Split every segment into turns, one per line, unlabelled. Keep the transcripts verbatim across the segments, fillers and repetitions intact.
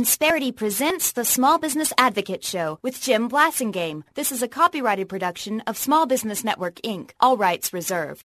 Insperity presents the Small Business Advocate Show with Jim Blasingame. This is a copyrighted production of Small Business Network, Incorporated. All rights reserved.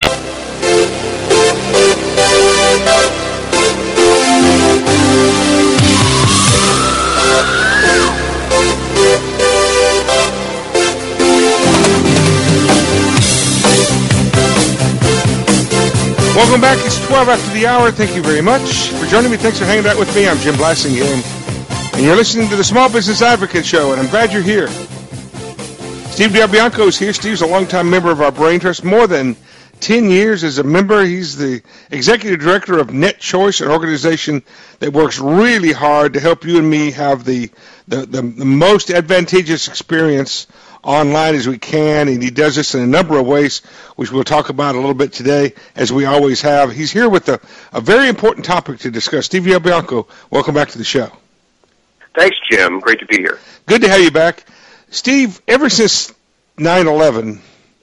Welcome back. It's twelve after the hour. Thank you very much for joining me. Thanks for hanging out with me. I'm Jim Blasingame, and you're listening to the Small Business Advocate Show, and I'm glad you're here. Steve DelBianco is here. Steve's a longtime member of our Brain Trust, more than ten years as a member. He's the executive director of NetChoice, an organization that works really hard to help you and me have the, the, the, the most advantageous experience online as we can, and he does this in a number of ways, which we'll talk about a little bit today, as we always have. He's here with a, a very important topic to discuss. Steve DelBianco, welcome back to the show.
Thanks, Jim. Great to be here.
Good to have you back. Steve, ever since nine eleven,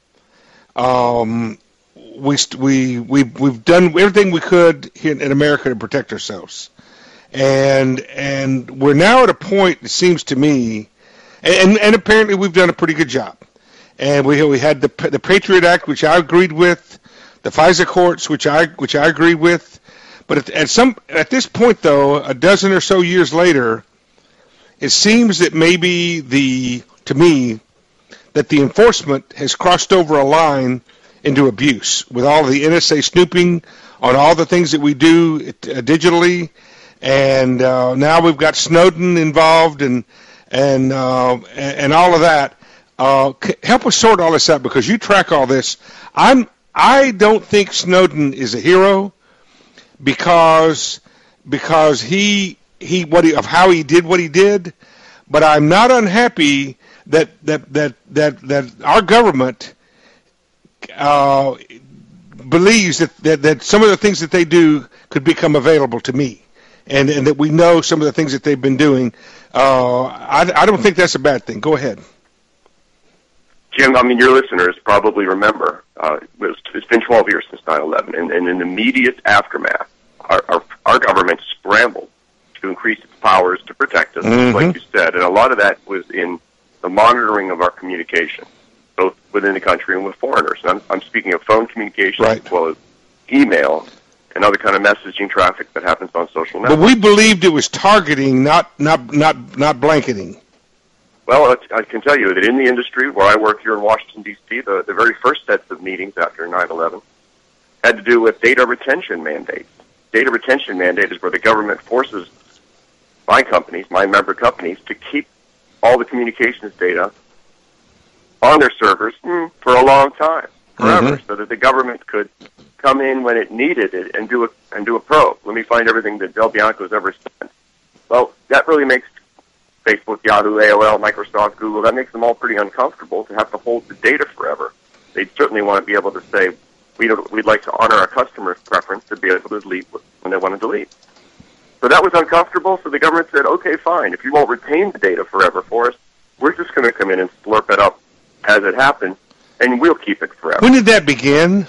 um, we, we, we, we've done everything we could here in America to protect ourselves. And, and we're now at a point, it seems to me, And, and apparently we've done a pretty good job. And we we had the the Patriot Act, which I agreed with, the FISA courts, which I which I agreed with. But at, at some at this point, though, a dozen or so years later, it seems that maybe the to me that the enforcement has crossed over a line into abuse with all of the N S A snooping on all the things that we do uh, digitally, and uh, now we've got Snowden involved and. And, uh, and all of that. Uh, help us sort all this out, because you track all this. I'm I don't think Snowden is a hero because because he he what he, of how he did what he did, but I'm not unhappy that that that that, that our government uh, believes that, that that some of the things that they do could become available to me. And, and that we know some of the things that they've been doing. Uh, I, I don't think that's a bad thing. Go ahead.
Jim, I mean, your listeners probably remember, uh, it was, it's been twelve years since nine eleven, and, and in immediate aftermath, our, our, our government scrambled to increase its powers to protect us, mm-hmm. like you said, and a lot of that was in the monitoring of our communication, both within the country and with foreigners. And I'm, I'm speaking of phone communication
right.
as well as email and other kind of messaging traffic that happens on social networks.
But we believed it was targeting, not not not not blanketing.
Well, I can tell you that in the industry where I work here in Washington, D C, the, the very first sets of meetings after nine eleven had to do with data retention mandates. Data retention mandate is where the government forces my companies, my member companies, to keep all the communications data on their servers for a long time, forever, mm-hmm. so that the government could come in when it needed it and do a and do a probe. Let me find everything that DelBianco's ever sent. Well, that really makes Facebook, Yahoo, A O L, Microsoft, Google, that makes them all pretty uncomfortable to have to hold the data forever. They'd certainly want to be able to say, we don't, we'd like to honor our customers' preference to be able to delete when they want to delete. So that was uncomfortable, so the government said, okay, fine, if you won't retain the data forever for us, we're just going to come in and slurp it up as it happens, and we'll keep it forever.
When did that begin?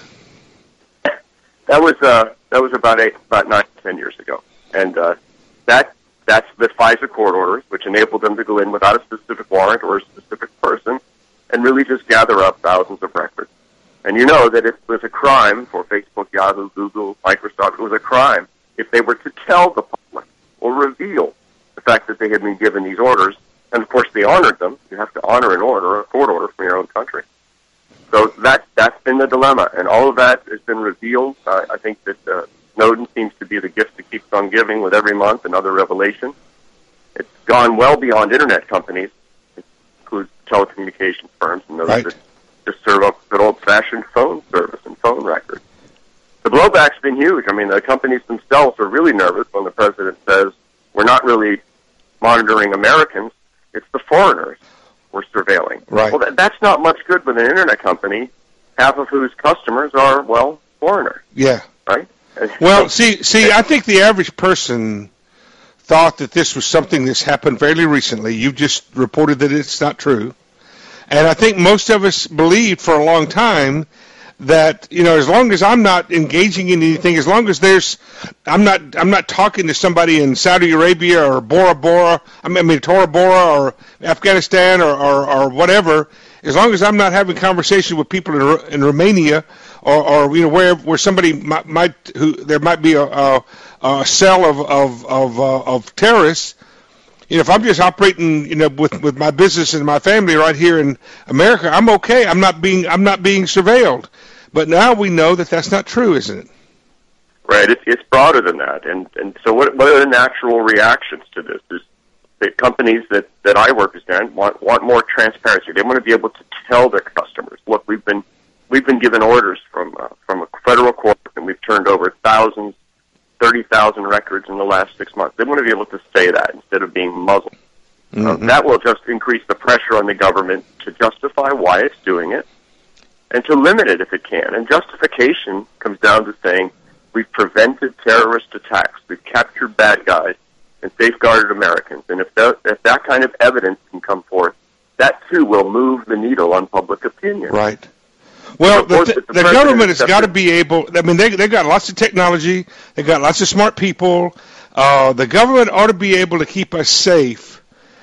That was uh, that was about eight, about nine, ten years ago, and uh, that that's the FISA court orders, which enabled them to go in without a specific warrant or a specific person, and really just gather up thousands of records. And you know that it was a crime for Facebook, Yahoo, Google, Microsoft. It was a crime if they were to tell the public or reveal the fact that they had been given these orders. And of course, they honored them. You have to honor an order, a court order from your own country. So that, that's been the dilemma, and all of that has been revealed. Uh, I think that uh, Snowden seems to be the gift that keeps on giving with every month another revelation. It's gone well beyond Internet companies. It includes telecommunications firms and those
right.
that just serve up good old-fashioned phone service and phone records. The blowback's been huge. I mean, the companies themselves are really nervous when the president says, we're not really monitoring Americans, it's the foreigners we're surveilling.
Right.
Well, that, that's not much good with an Internet company, half of whose customers are, well, foreigners.
Yeah.
Right?
Well, see, see, I think the average person thought that this was something that's happened fairly recently. You've just reported that it's not true. And I think most of us believed for a long time that, you know, as long as I'm not engaging in anything, as long as there's, I'm not, I'm not talking to somebody in Saudi Arabia or Bora Bora, I mean, I mean Tora Bora or Afghanistan or, or, or whatever, as long as I'm not having conversation with people in, in Romania or, or, you know, where, where somebody might, might who, there might be a, a, a cell of, of, of, uh, of terrorists, you know, if I'm just operating, you know, with, with my business and my family right here in America, I'm okay. I'm not being I'm not being surveilled. But now we know that that's not true, isn't it?
Right. It's it's broader than that. And and so what what are the natural reactions to this? Is that companies that, that I work with Dan want want more transparency. They want to be able to tell their customers, look, we've been we've been given orders from uh, from a federal court, and we've turned over thousands. thirty thousand records in the last six months. They want to be able to say that instead of being muzzled. Mm-hmm. Uh, that will just increase the pressure on the government to justify why it's doing it and to limit it if it can. And justification comes down to saying we've prevented terrorist attacks, we've captured bad guys, and safeguarded Americans. And if that, if that kind of evidence can come forth, that too will move the needle on public opinion.
Right. Well, the, the, the government has got to be able, I mean, they, they've got lots of technology, they've got lots of smart people. Uh, the government ought to be able to keep us safe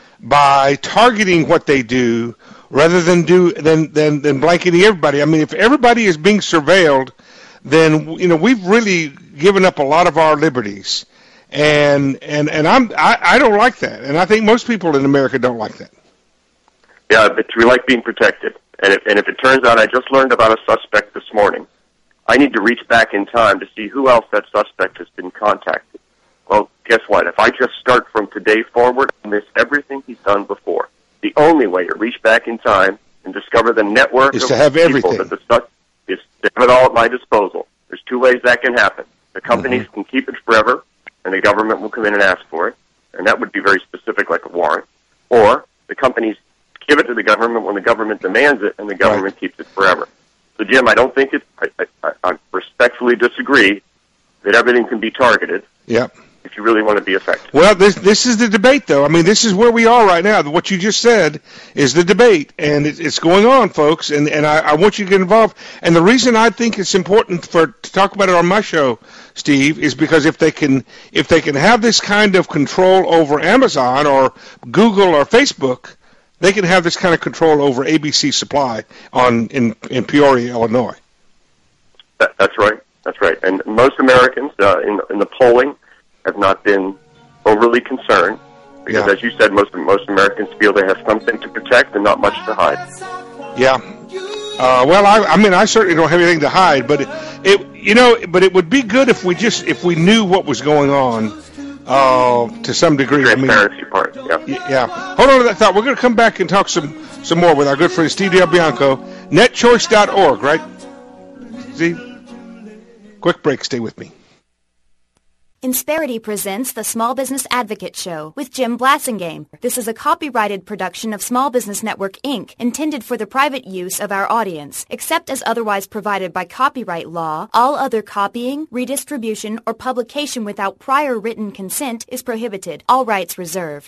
by targeting what they do rather than do than, than, than blanketing everybody. I mean, if everybody is being surveilled, then, you know, we've really given up a lot of our liberties. And and, and I'm, I, I don't like that. And I think most people in America don't like that.
Yeah, but we like being protected. And if, and if it turns out I just learned about a suspect this morning, I need to reach back in time to see who else that suspect has been contacted. Well, guess what? If I just start from today forward, I'll miss everything he's done before. The only way to reach back in time and discover the network
is
of
to have
people
everything.
that the sus- is to have it all at my disposal. There's two ways that can happen. The companies mm-hmm. can keep it forever, and the government will come in and ask for it, and that would be very specific, like a warrant. Or the companies give it to the government when the government demands it, and the government right. keeps it forever. So, Jim, I don't think it. I, I, I respectfully disagree that everything can be targeted.
Yep.
If you really want to be effective.
Well, this this is the debate, though. I mean, this is where we are right now. What you just said is the debate, and it, it's going on, folks. And and I, I want you to get involved. And the reason I think it's important for to talk about it on my show, Steve, is because if they can if they can have this kind of control over Amazon or Google or Facebook, they can have this kind of control over A B C Supply on in, in Peoria, Illinois.
That, that's right. That's right. And most Americans uh, in, in the polling have not been overly concerned because, yeah. as you said, most most Americans feel they have something to protect and not much to hide.
Yeah. Uh, well, I, I mean, I certainly don't have anything to hide, but it, it, you know, but it would be good if we just if we knew what was going on. Uh, to some degree.
Transparency
I mean,
part, yeah.
Yeah. Hold on to that thought. We're going to come back and talk some, some more with our good friend Steve Del Bianco. net choice dot org, right? Steve? Quick break. Stay with me.
Insperity presents the Small Business Advocate Show with Jim Blasingame. This is a copyrighted production of Small Business Network, Incorporated, intended for the private use of our audience. Except as otherwise provided by copyright law, all other copying, redistribution, or publication without prior written consent is prohibited. All rights reserved.